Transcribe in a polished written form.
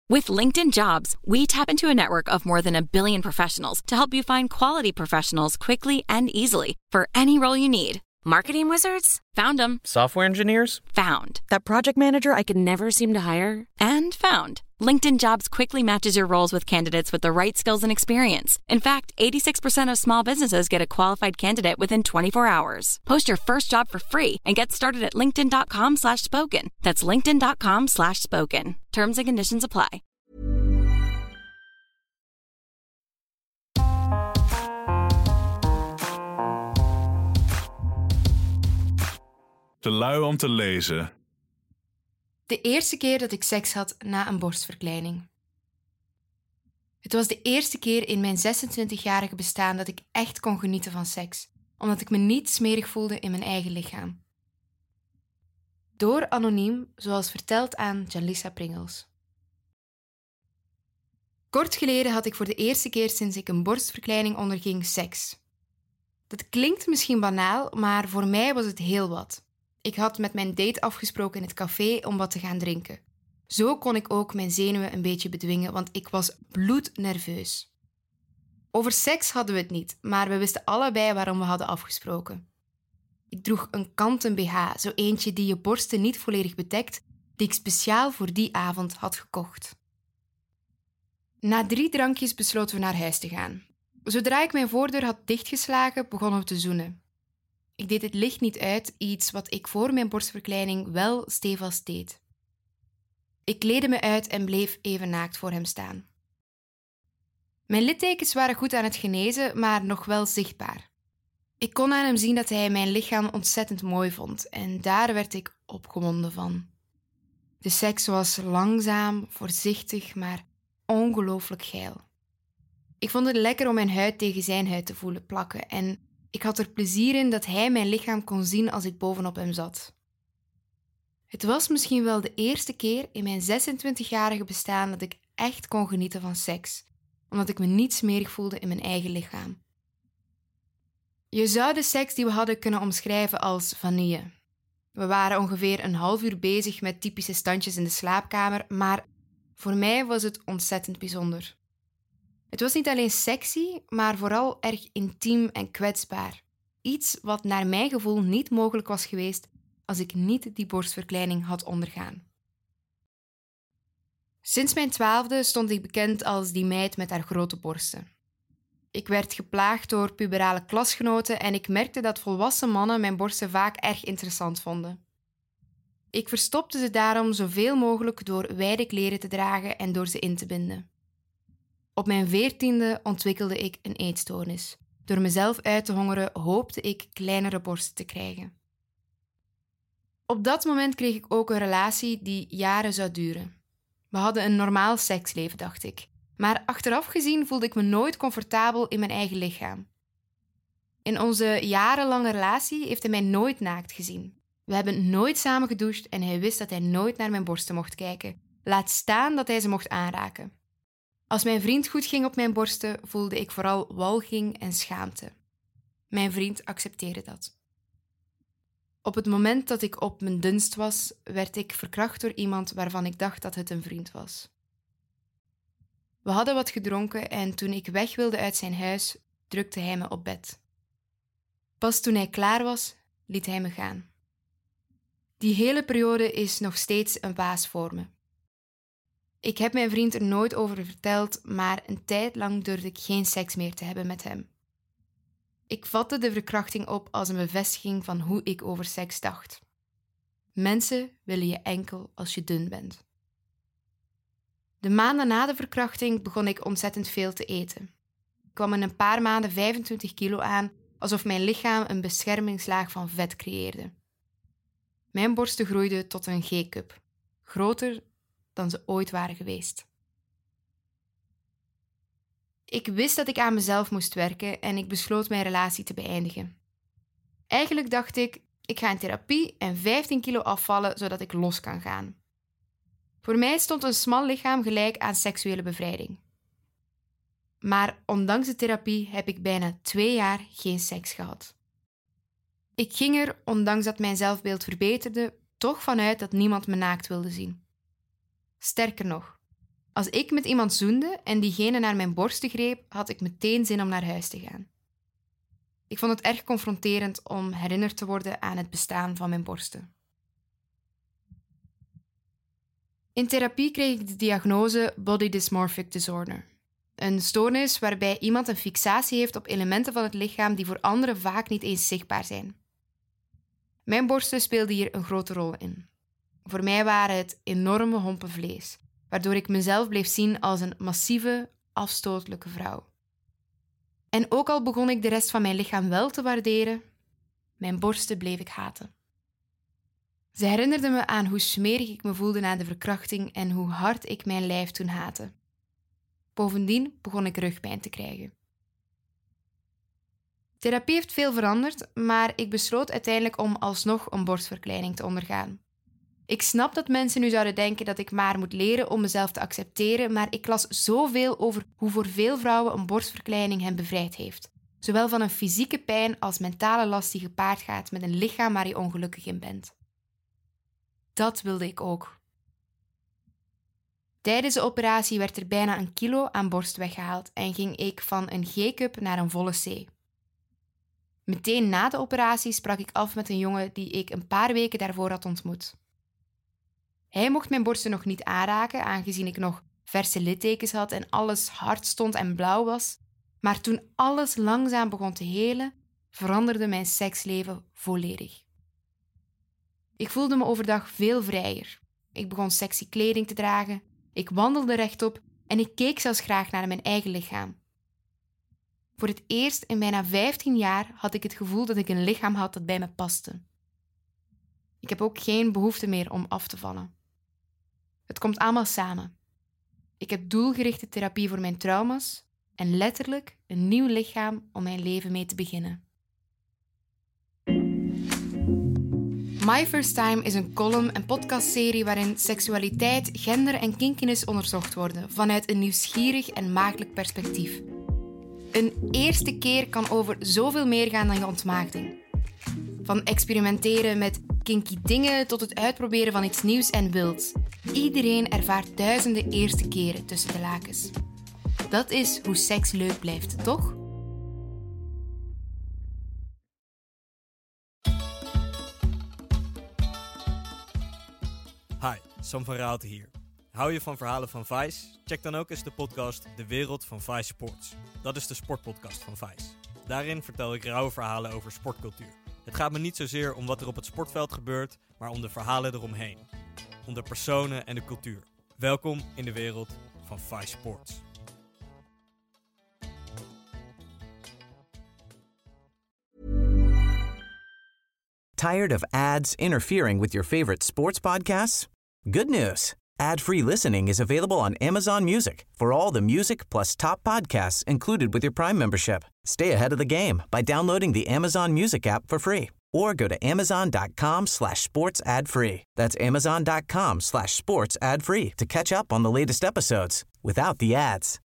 With LinkedIn Jobs, we tap into a network of more than 1 billion professionals to help you find quality professionals quickly and easily for any role you need. Marketing wizards? Found them. Software engineers? Found. That project manager I could never seem to hire? And found. LinkedIn Jobs quickly matches your roles with candidates with the right skills and experience. In fact, 86% of small businesses get a qualified candidate within 24 hours. Post your first job for free and get started at linkedin.com/spoken. That's linkedin.com/spoken. Terms and conditions apply. Te lui om te lezen. De eerste keer dat ik seks had na een borstverkleining. Het was de eerste keer in mijn 26-jarige bestaan dat ik echt kon genieten van seks, omdat ik me niet smerig voelde in mijn eigen lichaam. Door anoniem, zoals verteld aan Jalissa Pringels. Kort geleden had ik voor de eerste keer sinds ik een borstverkleining onderging seks. Dat klinkt misschien banaal, maar voor mij was het heel wat. Ik had met mijn date afgesproken in het café om wat te gaan drinken. Zo kon ik ook mijn zenuwen een beetje bedwingen, want ik was bloednerveus. Over seks hadden we het niet, maar we wisten allebei waarom we hadden afgesproken. Ik droeg een kanten BH, zo eentje die je borsten niet volledig bedekt, die ik speciaal voor die avond had gekocht. Na 3 drankjes besloten we naar huis te gaan. Zodra ik mijn voordeur had dichtgeslagen, begonnen we te zoenen. Ik deed het licht niet uit, iets wat ik voor mijn borstverkleining wel stevast deed. Ik kleedde me uit en bleef even naakt voor hem staan. Mijn littekens waren goed aan het genezen, maar nog wel zichtbaar. Ik kon aan hem zien dat hij mijn lichaam ontzettend mooi vond en daar werd ik opgewonden van. De seks was langzaam, voorzichtig, maar ongelooflijk geil. Ik vond het lekker om mijn huid tegen zijn huid te voelen plakken en ik had er plezier in dat hij mijn lichaam kon zien als ik bovenop hem zat. Het was misschien wel de eerste keer in mijn 26-jarige bestaan dat ik echt kon genieten van seks, omdat ik me niet smerig voelde in mijn eigen lichaam. Je zou de seks die we hadden kunnen omschrijven als vanille. We waren ongeveer een half uur bezig met typische standjes in de slaapkamer, maar voor mij was het ontzettend bijzonder. Het was niet alleen sexy, maar vooral erg intiem en kwetsbaar. Iets wat naar mijn gevoel niet mogelijk was geweest als ik niet die borstverkleining had ondergaan. Sinds mijn 12e stond ik bekend als die meid met haar grote borsten. Ik werd geplaagd door puberale klasgenoten en ik merkte dat volwassen mannen mijn borsten vaak erg interessant vonden. Ik verstopte ze daarom zoveel mogelijk door wijde kleren te dragen en door ze in te binden. Op mijn 14e ontwikkelde ik een eetstoornis. Door mezelf uit te hongeren hoopte ik kleinere borsten te krijgen. Op dat moment kreeg ik ook een relatie die jaren zou duren. We hadden een normaal seksleven, dacht ik. Maar achteraf gezien voelde ik me nooit comfortabel in mijn eigen lichaam. In onze jarenlange relatie heeft hij mij nooit naakt gezien. We hebben nooit samen gedoucht en hij wist dat hij nooit naar mijn borsten mocht kijken. Laat staan dat hij ze mocht aanraken. Als mijn vriend goed ging op mijn borsten, voelde ik vooral walging en schaamte. Mijn vriend accepteerde dat. Op het moment dat ik op mijn dunst was, werd ik verkracht door iemand waarvan ik dacht dat het een vriend was. We hadden wat gedronken en toen ik weg wilde uit zijn huis, drukte hij me op bed. Pas toen hij klaar was, liet hij me gaan. Die hele periode is nog steeds een waas voor me. Ik heb mijn vriend er nooit over verteld, maar een tijd lang durfde ik geen seks meer te hebben met hem. Ik vatte de verkrachting op als een bevestiging van hoe ik over seks dacht. Mensen willen je enkel als je dun bent. De maanden na de verkrachting begon ik ontzettend veel te eten. Ik kwam in een paar maanden 25 kilo aan, alsof mijn lichaam een beschermingslaag van vet creëerde. Mijn borsten groeiden tot een G-cup, groter dan ze ooit waren geweest. Ik wist dat ik aan mezelf moest werken en ik besloot mijn relatie te beëindigen. Eigenlijk dacht ik ga in therapie en 15 kilo afvallen zodat ik los kan gaan. Voor mij stond een smal lichaam gelijk aan seksuele bevrijding. Maar ondanks de therapie heb ik bijna 2 jaar geen seks gehad. Ik ging er, ondanks dat mijn zelfbeeld verbeterde, toch vanuit dat niemand me naakt wilde zien. Sterker nog, Als ik met iemand zoende en diegene naar mijn borsten greep, had ik meteen zin om naar huis te gaan. Ik vond het erg confronterend om herinnerd te worden aan het bestaan van mijn borsten. In therapie kreeg ik de diagnose Body Dysmorphic Disorder. Een stoornis waarbij iemand een fixatie heeft op elementen van het lichaam die voor anderen vaak niet eens zichtbaar zijn. Mijn borsten speelden hier een grote rol in. Voor mij waren het enorme hompen vlees, waardoor ik mezelf bleef zien als een massieve, afstotelijke vrouw. En ook al begon ik de rest van mijn lichaam wel te waarderen, mijn borsten bleef ik haten. Ze herinnerden me aan hoe smerig ik me voelde na de verkrachting en hoe hard ik mijn lijf toen haatte. Bovendien begon ik rugpijn te krijgen. Therapie heeft veel veranderd, maar ik besloot uiteindelijk om alsnog een borstverkleining te ondergaan. Ik snap dat mensen nu zouden denken dat ik maar moet leren om mezelf te accepteren, maar ik las zoveel over hoe voor veel vrouwen een borstverkleining hen bevrijd heeft. Zowel van een fysieke pijn als mentale last die gepaard gaat met een lichaam waar je ongelukkig in bent. Dat wilde ik ook. Tijdens de operatie werd er bijna 1 kilo aan borst weggehaald en ging ik van een G-cup naar een volle C. Meteen na de operatie sprak ik af met een jongen die ik een paar weken daarvoor had ontmoet. Hij mocht mijn borsten nog niet aanraken, aangezien ik nog verse littekens had en alles hard stond en blauw was. Maar toen alles langzaam begon te helen, veranderde mijn seksleven volledig. Ik voelde me overdag veel vrijer. Ik begon sexy kleding te dragen, ik wandelde rechtop en ik keek zelfs graag naar mijn eigen lichaam. Voor het eerst in bijna 15 jaar had ik het gevoel dat ik een lichaam had dat bij me paste. Ik heb ook geen behoefte meer om af te vallen. Het komt allemaal samen. Ik heb doelgerichte therapie voor mijn trauma's en letterlijk een nieuw lichaam om mijn leven mee te beginnen. My First Time is een column- en podcastserie waarin seksualiteit, gender en kinkiness onderzocht worden vanuit een nieuwsgierig en maagdelijk perspectief. Een eerste keer kan over zoveel meer gaan dan je ontmaagding. Van experimenteren met kinky dingen tot het uitproberen van iets nieuws en wilds. Iedereen ervaart duizenden eerste keren tussen de lakens. Dat is hoe seks leuk blijft, toch? Hi, Sam van Raalte hier. Hou je van verhalen van Vice? Check dan ook eens de podcast De Wereld van Vice Sports. Dat is de sportpodcast van Vice. Daarin vertel ik rauwe verhalen over sportcultuur. Het gaat me niet zozeer om wat er op het sportveld gebeurt, maar om de verhalen eromheen. Om de personen en de cultuur. Welkom in de wereld van Vice Sports. Tired of ads interfering with your favorite sports podcasts? Good news. Ad-free listening is available on Amazon Music for all the music plus top podcasts included with your Prime membership. Stay ahead of the game by downloading the Amazon Music app for free or go to amazon.com/sports ad-free. That's amazon.com/sports ad-free to catch up on the latest episodes without the ads.